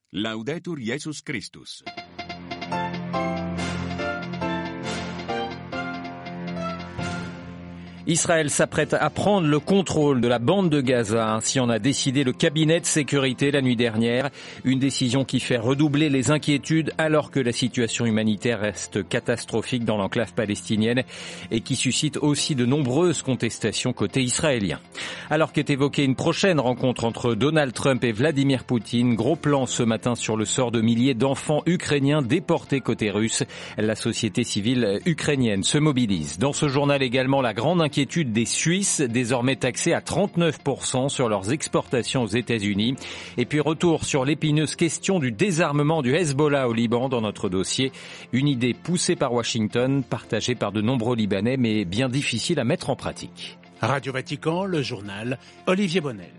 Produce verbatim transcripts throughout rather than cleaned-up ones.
Laudetur Jesus Christus. Israël s'apprête à prendre le contrôle de la bande de Gaza, ainsi en a décidé le cabinet de sécurité la nuit dernière. Une décision qui fait redoubler les inquiétudes alors que la situation humanitaire reste catastrophique dans l'enclave palestinienne et qui suscite aussi de nombreuses contestations côté israélien. Alors qu'est évoquée une prochaine rencontre entre Donald Trump et Vladimir Poutine, gros plan ce matin sur le sort de milliers d'enfants ukrainiens déportés côté russe. La société civile ukrainienne se mobilise. Dans ce journal également, la grande inquiétude des Suisses, désormais taxés à trente-neuf pour cent sur leurs exportations aux États-Unis. Et puis retour sur l'épineuse question du désarmement du Hezbollah au Liban dans notre dossier. Une idée poussée par Washington, partagée par de nombreux Libanais, mais bien difficile à mettre en pratique. Radio Vatican, le journal, Olivier Bonnel.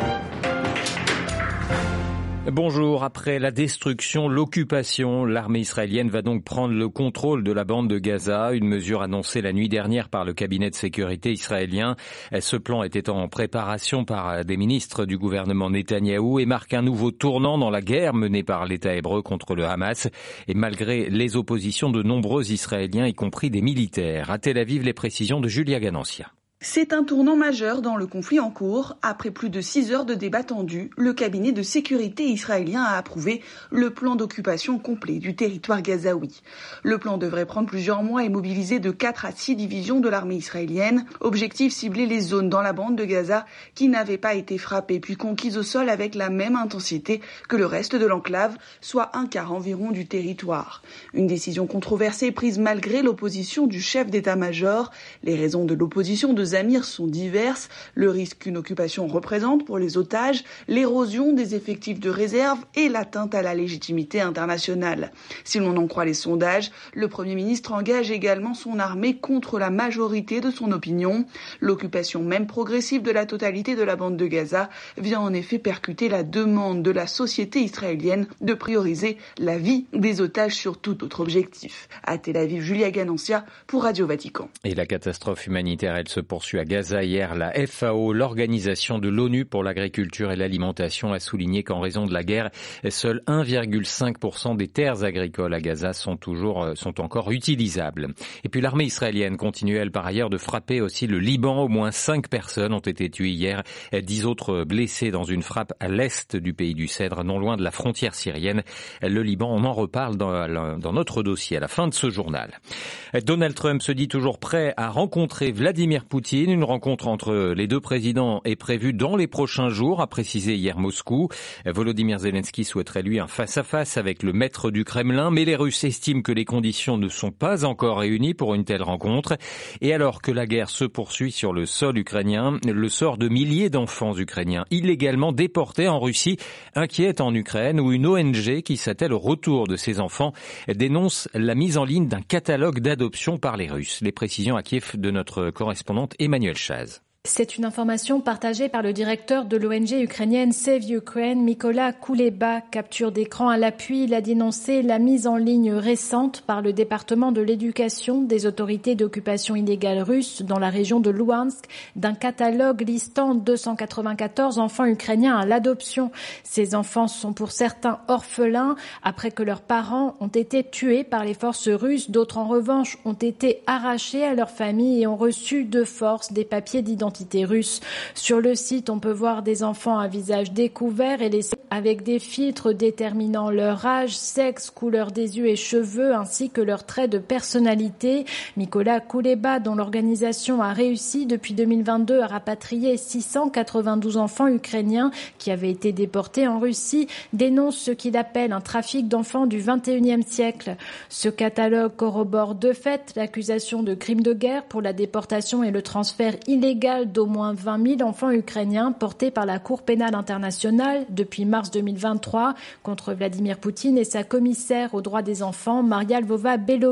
Bonjour. Après la destruction, l'occupation, l'armée israélienne va donc prendre le contrôle de la bande de Gaza, une mesure annoncée la nuit dernière par le cabinet de sécurité israélien. Ce plan était en préparation par des ministres du gouvernement Netanyahou et marque un nouveau tournant dans la guerre menée par l'État hébreu contre le Hamas. Et malgré les oppositions de nombreux Israéliens, y compris des militaires. À Tel Aviv, les précisions de Julia Ganancia. C'est un tournant majeur dans le conflit en cours. Après plus de six heures de débat tendu, le cabinet de sécurité israélien a approuvé le plan d'occupation complet du territoire gazaoui. Le plan devrait prendre plusieurs mois et mobiliser de quatre à six divisions de l'armée israélienne. Objectif, cibler les zones dans la bande de Gaza qui n'avaient pas été frappées puis conquises au sol avec la même intensité que le reste de l'enclave, soit un quart environ du territoire. Une décision controversée prise malgré l'opposition du chef d'état-major. Les raisons de l'opposition de Zamir sont diverses, le risque qu'une occupation représente pour les otages, l'érosion des effectifs de réserve et l'atteinte à la légitimité internationale. Si l'on en croit les sondages, le Premier ministre engage également son armée contre la majorité de son opinion. L'occupation même progressive de la totalité de la bande de Gaza vient en effet percuter la demande de la société israélienne de prioriser la vie des otages sur tout autre objectif. À Tel Aviv, Julia Ganancia pour Radio Vatican. Et la catastrophe humanitaire, elle se poursuit à Gaza. Hier, la F A O, l'Organisation de l'ONU pour l'agriculture et l'alimentation, a souligné qu'en raison de la guerre, seuls un virgule cinq pour cent des terres agricoles à Gaza sont toujours, sont encore utilisables. Et puis l'armée israélienne continue, elle, par ailleurs, de frapper aussi le Liban. Au moins cinq personnes ont été tuées hier, dix autres blessées dans une frappe à l'est du pays du Cèdre, non loin de la frontière syrienne. Le Liban, on en reparle dans, dans notre dossier à la fin de ce journal. Donald Trump se dit toujours prêt à rencontrer Vladimir Poutine. Une rencontre entre les deux présidents est prévue dans les prochains jours, a précisé hier Moscou. Volodymyr Zelensky souhaiterait lui un face-à-face avec le maître du Kremlin, mais les Russes estiment que les conditions ne sont pas encore réunies pour une telle rencontre. Et alors que la guerre se poursuit sur le sol ukrainien, le sort de milliers d'enfants ukrainiens illégalement déportés en Russie inquiète en Ukraine, où une O N G qui s'attelle au retour de ces enfants dénonce la mise en ligne d'un catalogue d'adoption par les Russes. Les précisions à Kiev de notre correspondante Emmanuel Chaz. C'est une information partagée par le directeur de l'O N G ukrainienne Save Ukraine, Mykola Kuleba. Capture d'écran à l'appui, il a dénoncé la mise en ligne récente par le département de l'éducation des autorités d'occupation illégale russe dans la région de Louhansk d'un catalogue listant deux cent quatre-vingt-quatorze enfants ukrainiens à l'adoption. Ces enfants sont pour certains orphelins après que leurs parents ont été tués par les forces russes. D'autres en revanche ont été arrachés à leur famille et ont reçu de force des papiers d'identité russe. Sur le site, on peut voir des enfants à visage découvert et laissés avec des filtres déterminant leur âge, sexe, couleur des yeux et cheveux, ainsi que leurs traits de personnalité. Mykola Kuleba, dont l'organisation a réussi depuis deux mille vingt-deux à rapatrier six cent quatre-vingt-douze enfants ukrainiens qui avaient été déportés en Russie, dénonce ce qu'il appelle un trafic d'enfants du vingt et unième siècle. Ce catalogue corrobore de fait l'accusation de crimes de guerre pour la déportation et le transfert illégal d'au moins vingt mille enfants ukrainiens portés par la Cour pénale internationale depuis mars deux mille vingt-trois contre Vladimir Poutine et sa commissaire aux droits des enfants, Maria Lvova-Belova.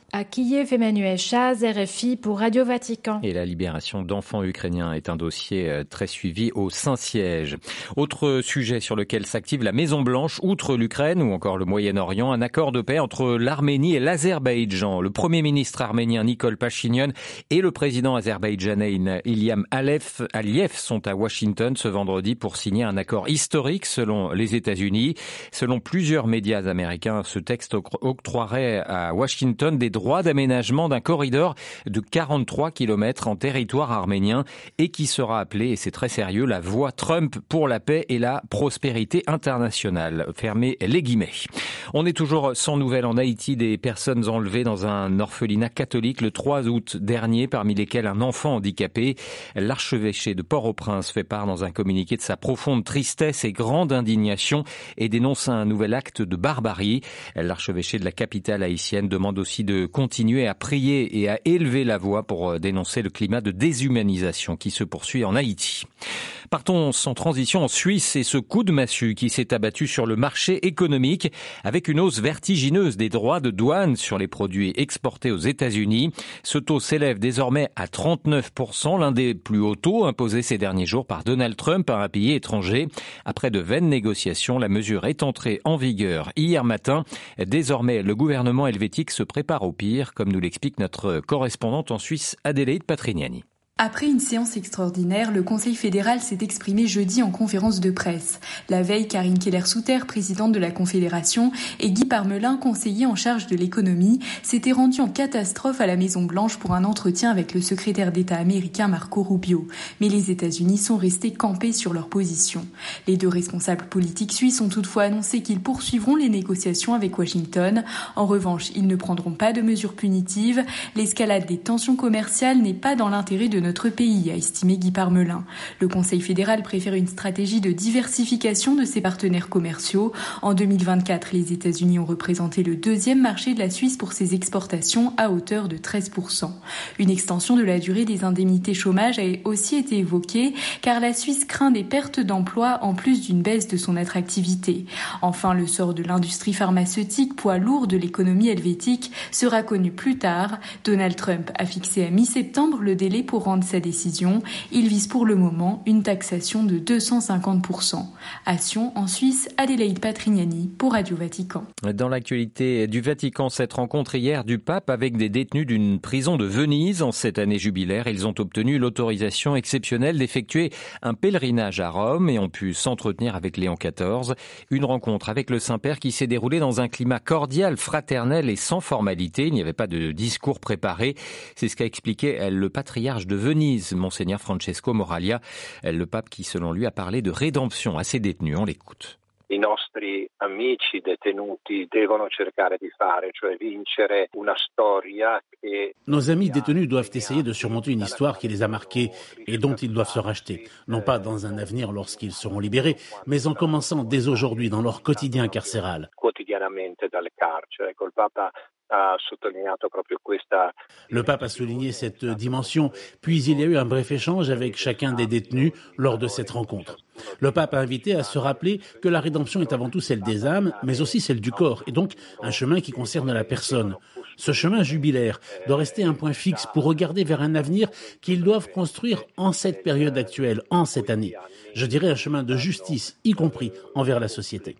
À Kiev, Emmanuel Chaz, R F I pour Radio Vatican. Et la libération d'enfants ukrainiens est un dossier très suivi au Saint-Siège. Autre sujet sur lequel s'active la Maison-Blanche, outre l'Ukraine ou encore le Moyen-Orient, un accord de paix entre l'Arménie et l'Azerbaïdjan. Le Premier ministre arménien Nikol Pachinian et le président azerbaïdjanais Ilham Aliyev sont à Washington ce vendredi pour signer un accord historique selon les États-Unis. Selon plusieurs médias américains, ce texte octroierait à Washington des droit d'aménagement d'un corridor de quarante-trois kilomètres en territoire arménien et qui sera appelé, et c'est très sérieux, la voie Trump pour la paix et la prospérité internationale. Fermez les guillemets. On est toujours sans nouvelles en Haïti des personnes enlevées dans un orphelinat catholique le trois août dernier, parmi lesquelles un enfant handicapé. L'archevêché de Port-au-Prince fait part dans un communiqué de sa profonde tristesse et grande indignation et dénonce un nouvel acte de barbarie. L'archevêché de la capitale haïtienne demande aussi de continuer à prier et à élever la voix pour dénoncer le climat de déshumanisation qui se poursuit en Haïti. Partons sans transition en Suisse et ce coup de massue qui s'est abattu sur le marché économique avec une hausse vertigineuse des droits de douane sur les produits exportés aux États-Unis. Ce taux s'élève désormais à trente-neuf pour cent, l'un des plus hauts taux imposés ces derniers jours par Donald Trump à un pays étranger. Après de vaines négociations, la mesure est entrée en vigueur hier matin. Désormais, le gouvernement helvétique se prépare au pire, comme nous l'explique notre correspondante en Suisse, Adélaïde Patrignani. Après une séance extraordinaire, le Conseil fédéral s'est exprimé jeudi en conférence de presse. La veille, Karine Keller-Souter, présidente de la Confédération, et Guy Parmelin, conseiller en charge de l'économie, s'étaient rendus en catastrophe à la Maison-Blanche pour un entretien avec le secrétaire d'État américain Marco Rubio. Mais les États-Unis sont restés campés sur leur position. Les deux responsables politiques suisses ont toutefois annoncé qu'ils poursuivront les négociations avec Washington. En revanche, ils ne prendront pas de mesures punitives. L'escalade des tensions commerciales n'est pas dans l'intérêt de notre pays, a estimé Guy Parmelin. Le Conseil fédéral préfère une stratégie de diversification de ses partenaires commerciaux. En deux mille vingt-quatre, les États-Unis ont représenté le deuxième marché de la Suisse pour ses exportations à hauteur de treize pour cent. Une extension de la durée des indemnités chômage a aussi été évoquée car la Suisse craint des pertes d'emplois en plus d'une baisse de son attractivité. Enfin, le sort de l'industrie pharmaceutique, poids lourd de l'économie helvétique, sera connu plus tard. Donald Trump a fixé à mi-septembre le délai pour rendre sa décision. Il vise pour le moment une taxation de deux cent cinquante pour cent. À Sion, en Suisse, Adélaïde Patrignani pour Radio Vatican. Dans l'actualité du Vatican, cette rencontre hier du pape avec des détenus d'une prison de Venise. En cette année jubilaire, ils ont obtenu l'autorisation exceptionnelle d'effectuer un pèlerinage à Rome et ont pu s'entretenir avec Léon quatorze. Une rencontre avec le Saint-Père qui s'est déroulée dans un climat cordial, fraternel et sans formalité. Il n'y avait pas de discours préparé. C'est ce qu'a expliqué le patriarche de Venise, Monseigneur Francesco Moralia, le pape qui, selon lui, a parlé de rédemption à ses détenus. On l'écoute. I nostri amici detenuti devono cercare di fare, cioè vincere una storia che... Nos amis détenus doivent essayer de surmonter une histoire qui les a marqués et dont ils doivent se racheter. Non pas dans un avenir lorsqu'ils seront libérés, mais en commençant dès aujourd'hui dans leur quotidien carcéral. Quotidianamente dal carcere. Ecco, il Papa ha sottolineato proprio questa... Le pape a souligné cette dimension, puis il y a eu un bref échange avec chacun des détenus lors de cette rencontre. Le pape a invité à se rappeler que la rédemption est avant tout celle des âmes, mais aussi celle du corps, et donc un chemin qui concerne la personne. Ce chemin jubilaire doit rester un point fixe pour regarder vers un avenir qu'ils doivent construire en cette période actuelle, en cette année. Je dirais un chemin de justice, y compris envers la société.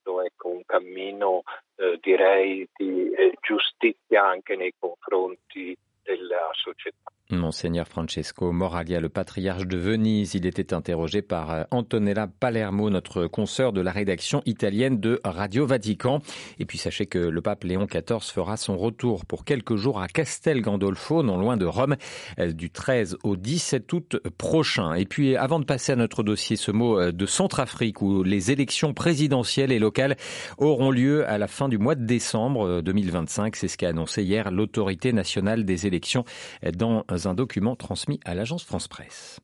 Cammino, eh, direi, di eh, giustizia anche nei confronti della società. Monseigneur Francesco Moralia, le patriarche de Venise, il était interrogé par Antonella Palermo, notre consoeur de la rédaction italienne de Radio Vatican. Et puis sachez que le pape Léon quatorze fera son retour pour quelques jours à Castel Gandolfo, non loin de Rome, du treize au dix-sept août prochain. Et puis avant de passer à notre dossier, ce mot de Centrafrique où les élections présidentielles et locales auront lieu à la fin du mois de décembre deux mille vingt-cinq. C'est ce qu'a annoncé hier l'autorité nationale des élections dans un document transmis à l'agence France Presse.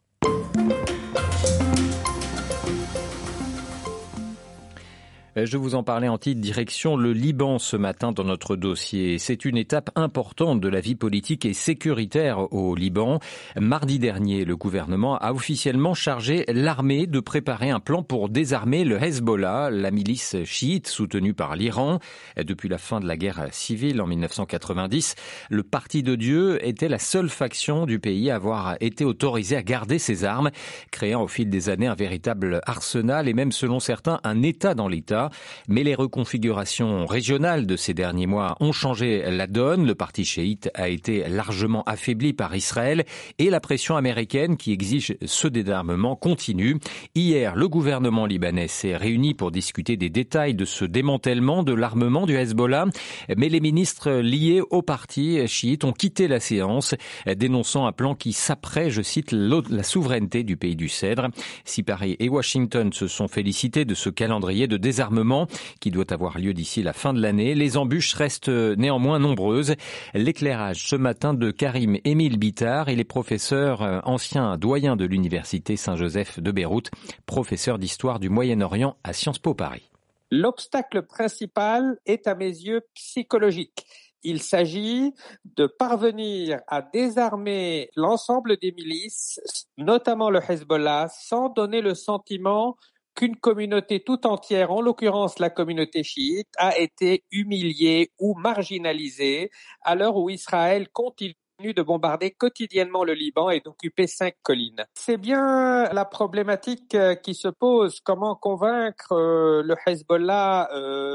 Je vous en parlais en titre, direction le Liban ce matin dans notre dossier. C'est une étape importante de la vie politique et sécuritaire au Liban. Mardi dernier, le gouvernement a officiellement chargé l'armée de préparer un plan pour désarmer le Hezbollah, la milice chiite soutenue par l'Iran. Depuis la fin de la guerre civile en mille neuf cent quatre-vingt-dix, le Parti de Dieu était la seule faction du pays à avoir été autorisée à garder ses armes, créant au fil des années un véritable arsenal et même selon certains un État dans l'État. Mais les reconfigurations régionales de ces derniers mois ont changé la donne. Le parti chiite a été largement affaibli par Israël et la pression américaine qui exige ce désarmement continue. Hier, le gouvernement libanais s'est réuni pour discuter des détails de ce démantèlement de l'armement du Hezbollah. Mais les ministres liés au parti chiite ont quitté la séance, dénonçant un plan qui saperait, je cite, la souveraineté du pays du Cèdre. Si Paris et Washington se sont félicités de ce calendrier de désarmement qui doit avoir lieu d'ici la fin de l'année, les embûches restent néanmoins nombreuses. L'éclairage ce matin de Karim Émile Bittard, il est professeur ancien doyen de l'université Saint-Joseph de Beyrouth, professeur d'histoire du Moyen-Orient à Sciences Po Paris. L'obstacle principal est à mes yeux psychologique. Il s'agit de parvenir à désarmer l'ensemble des milices, notamment le Hezbollah, sans donner le sentiment qu'une communauté tout entière, en l'occurrence la communauté chiite, a été humiliée ou marginalisée à l'heure où Israël continue de bombarder quotidiennement le Liban et d'occuper cinq collines. C'est bien la problématique qui se pose, comment convaincre le Hezbollah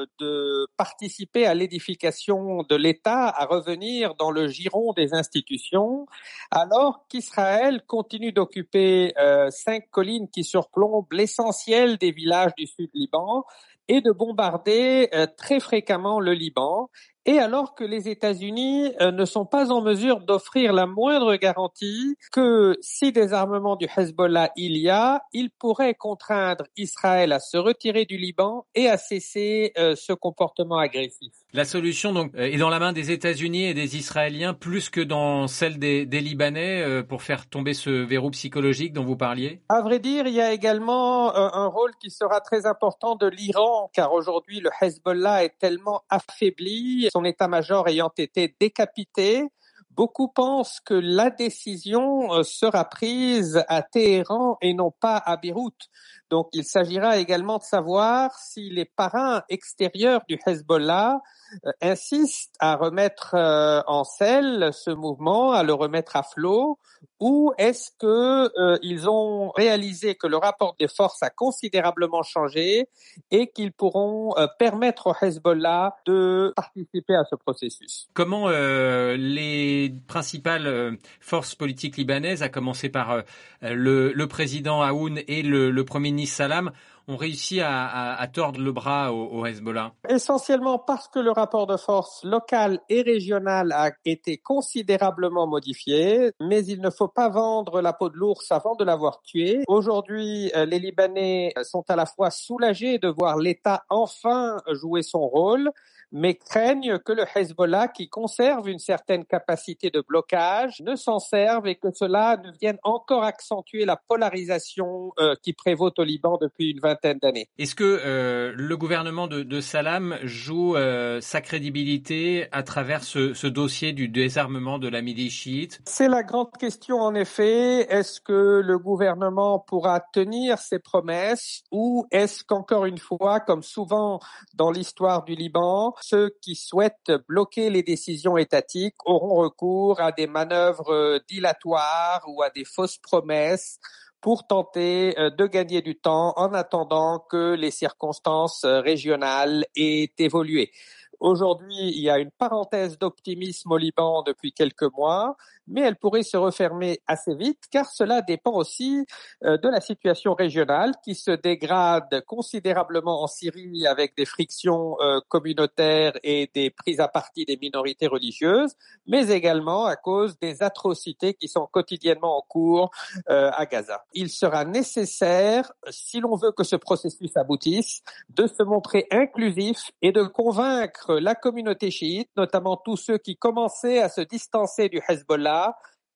de participer à l'édification de l'État, à revenir dans le giron des institutions, alors qu'Israël continue d'occuper cinq collines qui surplombent l'essentiel des villages du sud Liban et de bombarder très fréquemment le Liban. Et alors que les États-Unis euh, ne sont pas en mesure d'offrir la moindre garantie que si désarmement du Hezbollah il y a, il pourrait contraindre Israël à se retirer du Liban et à cesser euh, ce comportement agressif. La solution donc est dans la main des États-Unis et des Israéliens plus que dans celle des, des Libanais euh, pour faire tomber ce verrou psychologique dont vous parliez? À vrai dire, il y a également euh, un rôle qui sera très important de l'Iran, car aujourd'hui le Hezbollah est tellement affaibli, son état-major ayant été décapité. Beaucoup pensent que la décision sera prise à Téhéran et non pas à Beyrouth. Donc il s'agira également de savoir si les parrains extérieurs du Hezbollah euh, insistent à remettre euh, en selle ce mouvement, à le remettre à flot, ou est-ce que euh, ils ont réalisé que le rapport des forces a considérablement changé et qu'ils pourront euh, permettre au Hezbollah de participer à ce processus. Comment euh, les principales euh, forces politiques libanaises, à commencer par euh, le, le président Aoun et le, le premier ministre Salam, ont réussi à, à, à tordre le bras au, au Hezbollah? Essentiellement parce que le rapport de force local et régional a été considérablement modifié, mais il ne faut pas vendre la peau de l'ours avant de l'avoir tué. Aujourd'hui, les Libanais sont à la fois soulagés de voir l'État enfin jouer son rôle, mais craignent que le Hezbollah, qui conserve une certaine capacité de blocage, ne s'en serve et que cela ne vienne encore accentuer la polarisation euh, qui prévaut au Liban depuis une vingtaine d'années. Est-ce que euh, le gouvernement de, de Salam joue euh, sa crédibilité à travers ce, ce dossier du désarmement de la milice chiite? C'est la grande question en effet. Est-ce que le gouvernement pourra tenir ses promesses ou est-ce qu'encore une fois, comme souvent dans l'histoire du Liban, ceux qui souhaitent bloquer les décisions étatiques auront recours à des manœuvres dilatoires ou à des fausses promesses pour tenter de gagner du temps en attendant que les circonstances régionales aient évolué. Aujourd'hui, il y a une parenthèse d'optimisme au Liban depuis quelques mois, mais elle pourrait se refermer assez vite car cela dépend aussi euh, de la situation régionale qui se dégrade considérablement en Syrie avec des frictions euh, communautaires et des prises à partie des minorités religieuses, mais également à cause des atrocités qui sont quotidiennement en cours euh, à Gaza. Il sera nécessaire, si l'on veut que ce processus aboutisse, de se montrer inclusif et de convaincre la communauté chiite, notamment tous ceux qui commençaient à se distancer du Hezbollah,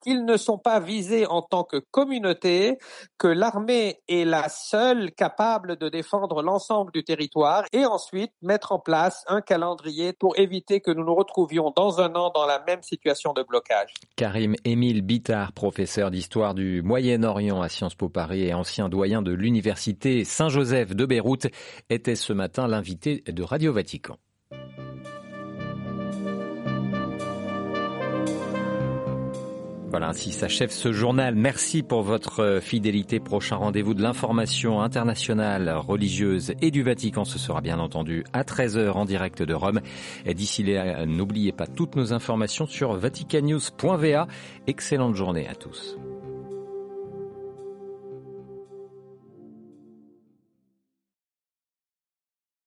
qu'ils ne sont pas visés en tant que communauté, que l'armée est la seule capable de défendre l'ensemble du territoire et ensuite mettre en place un calendrier pour éviter que nous nous retrouvions dans un an dans la même situation de blocage. Karim Émile Bitar, professeur d'histoire du Moyen-Orient à Sciences Po Paris et ancien doyen de l'université Saint-Joseph de Beyrouth, était ce matin l'invité de Radio Vatican. Voilà, ainsi s'achève ce journal. Merci pour votre fidélité. Prochain rendez-vous de l'information internationale, religieuse et du Vatican. Ce sera bien entendu à treize heures en direct de Rome. Et d'ici là, n'oubliez pas toutes nos informations sur vatican news point v a. Excellente journée à tous.